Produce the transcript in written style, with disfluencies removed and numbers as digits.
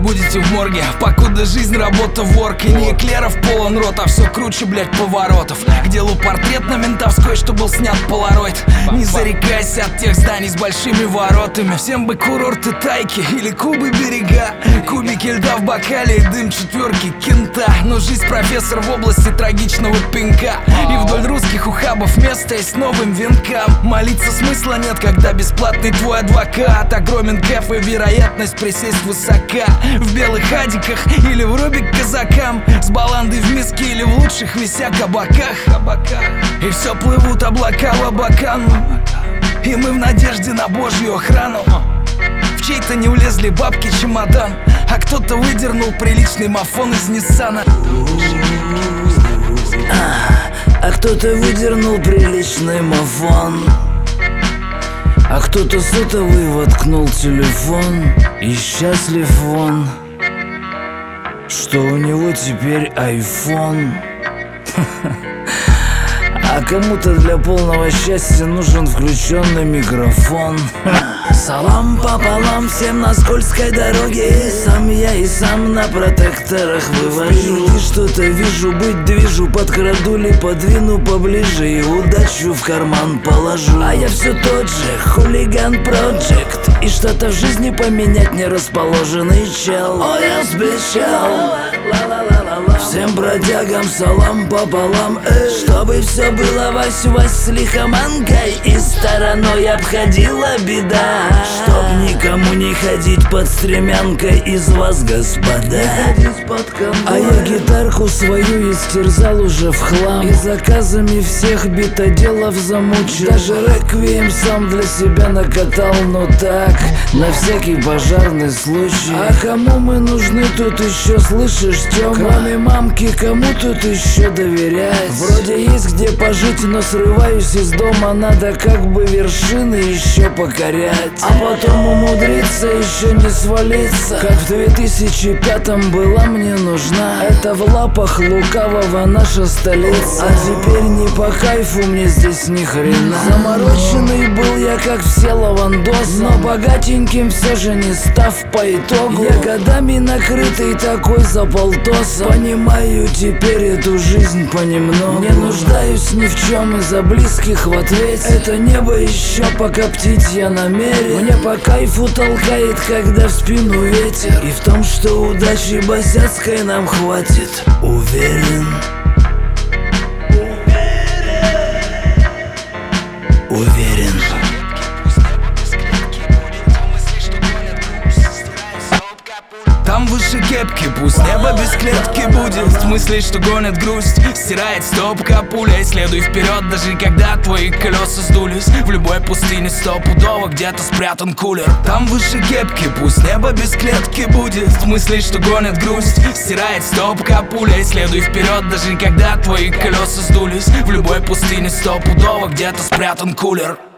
будете в морге, покуда жизнь, работа, ворк. И не эклеров полон рот, а все круче, блять, поворотов. К делу портрет на ментовской, что был снят полароид. Не зарекайся от тех зданий с большими воротами. Всем бы курорты Тайки или Кубы берега, кубики льда в бокале и дым четверки кента. Но жизнь профессор в области трагичного пинка. И вдоль русских ухабов место есть новым венкам. Молиться смысла нет, когда бесплатный твой адвокат. Огромен кэф и вероятность присесть высока. В белых адиках или в робик казакам, с баландой в миске или в лучших вися кабаках. И все плывут облака в Абакану, и мы в надежде на Божью охрану. В чей-то не влезли бабки чемодан, а кто-то выдернул приличный мафон из Ниссана. А кто-то выдернул приличный мафон, а кто-то сотовый воткнул телефон. И счастлив он, что у него теперь айфон. А кому-то для полного счастья нужен включенный микрофон. Салам пополам всем на скользкой дороге. Сам я и сам на протекторах вывожу. И что-то вижу, быть движу, подкраду ли, подвину поближе и удачу в карман положу. А я все тот же хулиган проджект, и что-то в жизни поменять не расположенный чел. О, я спешал. Всем бродягам салам пополам, чтобы все было вась-вась с лихоманкой и стороной обходила беда. Чтоб никому не ходить под стремянкой из вас, господа. А я гитарку свою истерзал уже в хлам, и заказами всех битоделов замучил. Даже реквием сам для себя накатал, но так, на всякий пожарный случай. А кому мы нужны тут еще, слышишь, Тёма? Кроме мамки, кому тут еще доверять? Вроде есть где пожить, но срываюсь из дома, надо как бы вершины еще покорять. А потом умудриться еще не свалиться, как в 2005-м была мне нужна. Это в лапах лукавого наша столица, а теперь не по кайфу мне здесь ни хрена. Замороченный был я, как все лавандосы, но богатеньким все же не став по итогу. Я годами накрытый такой за полтоса, понимаю теперь эту жизнь понемногу. Не нуждаюсь ни в чем из-за близких в ответе. Это небо еще покоптить я намерен. Мне по кайфу толкает, когда в спину ветер, и в том, что удачи босяцкой нам хватит. Уверен. Уверен. Там выше кепки, пусть небо без клетки будет. В смысле, что гонит грусть, стирает стопка пуля. Следуй вперед, даже когда твои колеса сдулись. В любой пустыне стопудово где-то спрятан кулер. Там выше кепки, пусть небо без клетки будет. В смысле, что гонит грусть, стирает стопка пуля. Следуй вперед, даже когда твои колеса сдулись. В любой пустыне стопудово где-то спрятан кулер.